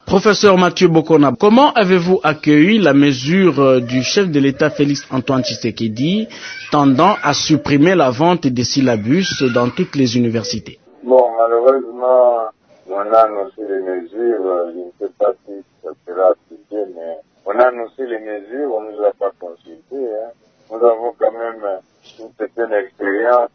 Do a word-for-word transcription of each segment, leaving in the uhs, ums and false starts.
Professeur Mathieu Bokona, comment avez-vous accueilli la mesure du chef de l'État Félix Antoine Tshisekedi tendant à supprimer la vente des syllabus dans toutes les universités? Bon, malheureusement, on a annoncé les mesures, je ne sais pas si ça sera appliqué, mais on a annoncé les mesures, on ne nous a pas consulté. Hein. Nous avons quand même une certaine expérience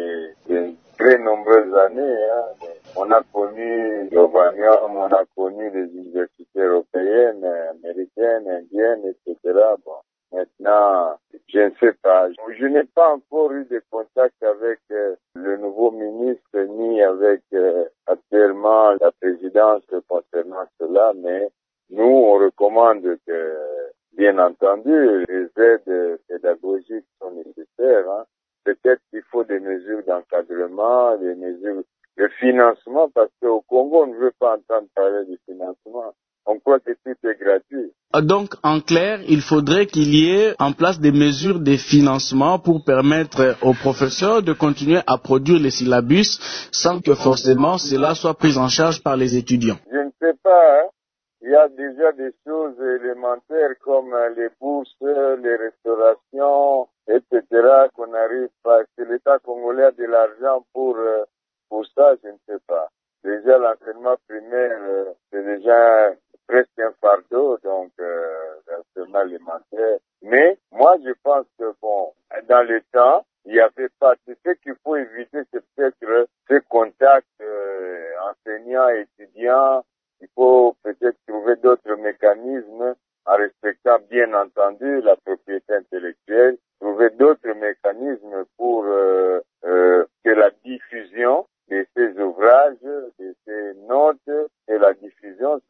et de très nombreuses années. Hein. On a connu l'Ovanium, on a connu les universités européennes, américaines, indiennes, et cetera. Bon, maintenant, je ne sais pas. Je n'ai pas encore eu de contact avec euh, le nouveau ministre ni avec euh, actuellement la présidence concernant cela, mais nous, on recommande que, bien entendu, les aides pédagogiques sont nécessaires. Hein. Peut-être qu'il faut des mesures d'encadrement, des mesures de financement, parce qu'au Congo, on ne veut pas entendre parler du financement. On croit que tout est gratuit. Donc, en clair, il faudrait qu'il y ait en place des mesures de financement pour permettre aux professeurs de continuer à produire les syllabus sans que forcément cela soit pris en charge par les étudiants. Je ne sais pas, hein. Il y a déjà des choses élémentaires comme les bourses, les restaurations, et cetera qu'on n'arrive pas. Que l'État congolais a de l'argent pour, pour ça, je ne sais pas. Déjà, l'enseignement primaire, c'est déjà presque un fardeau, donc euh, l'enseignement alimentaire. Mais moi, je pense que, bon, dans le temps, il n'y avait pas. C'est ce qu'il faut éviter, c'est peut-être ce contact euh, enseignant-étudiant. Il faut peut-être trouver d'autres mécanismes en respectant bien entendu la propriété intellectuelle, trouver d'autres mécanismes pour euh, euh, que la diffusion de ces ouvrages, de ces notes et la diffusion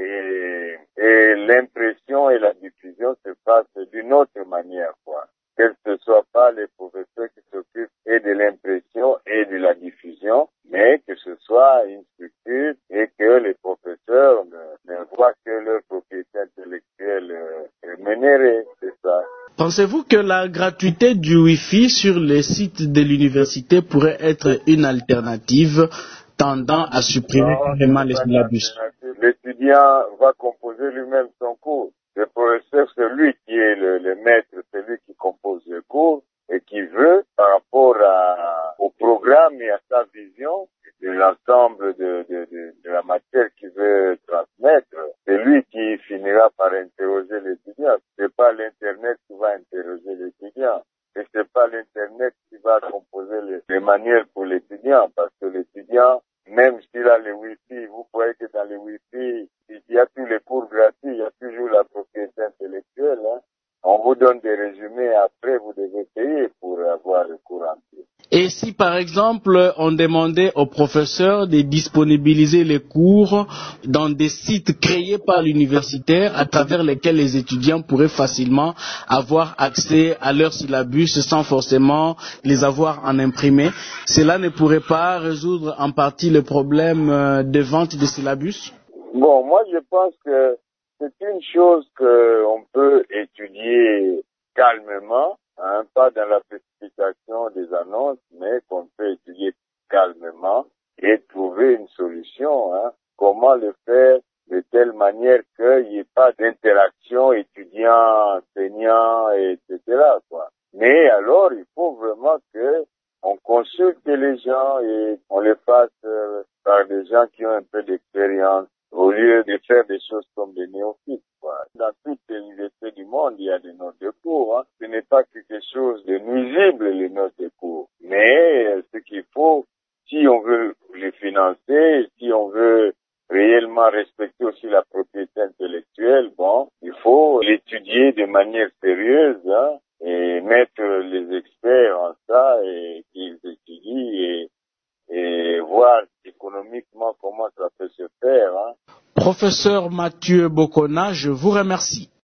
et, et l'impression et la diffusion se passent d'une autre manière, quoi. Que ce soit pas les professeurs qui s'occupent et de l'impression et de la diffusion, mais que ce soit une structure et que les professeurs ne, ne voient que leur propriété intellectuelle euh, rémunérée, c'est ça. Pensez-vous que la gratuité du Wi-Fi sur les sites de l'université pourrait être une alternative tendant à supprimer carrément les syllabus? L'étudiant va composer lui-même son cours. Le professeur, c'est lui qui est le, le maître, c'est lui qui compose le cours et qui veut, par rapport à, au programme et à sa vision de l'ensemble de, de, de, de la matière qu'il veut transmettre, c'est lui qui finira par interroger l'étudiant. C'est pas l'Internet qui va interroger l'étudiant. Et c'est pas l'Internet qui va composer les, les manières pour l'étudiant, parce que l'étudiant, même s'il a le Wi-Fi, vous voyez que dans le Wi-Fi, il y a tous les cours gratuits, il y a toujours la propriété intellectuelle. Hein. On vous donne des résumés, après vous devez payer pour avoir le cours entier. Et si par exemple on demandait aux professeurs de disponibiliser les cours dans des sites créés par l'universitaire à travers lesquels les étudiants pourraient facilement avoir accès à leurs syllabus sans forcément les avoir en imprimé, cela ne pourrait pas résoudre en partie le problème de vente des syllabus? Bon, moi je pense que c'est une chose qu'on peut étudier calmement, hein, pas dans la précipitation des annonces, mais qu'on peut étudier calmement et trouver une solution. Hein. Comment le faire de telle manière qu'il n'y ait pas d'interaction étudiant-enseignant, et cetera. Quoi. Mais alors, il faut vraiment que on consulte les gens et on les fasse euh, par des gens qui ont un peu d'expérience, au lieu de faire des choses comme des néophytes. Quoi. Dans toutes les universités du monde, il y a des notes de cours. Hein. Ce n'est pas quelque chose de nuisible, les notes de cours. Mais ce qu'il faut, si on veut les financer, si on veut réellement respecter aussi la propriété intellectuelle, bon, il faut l'étudier de manière sérieuse, hein, et mettre les experts en ça et qu'ils étudient et, et voir économiquement comment ça peut se faire. Hein. Professeur Mathieu Bokona, je vous remercie.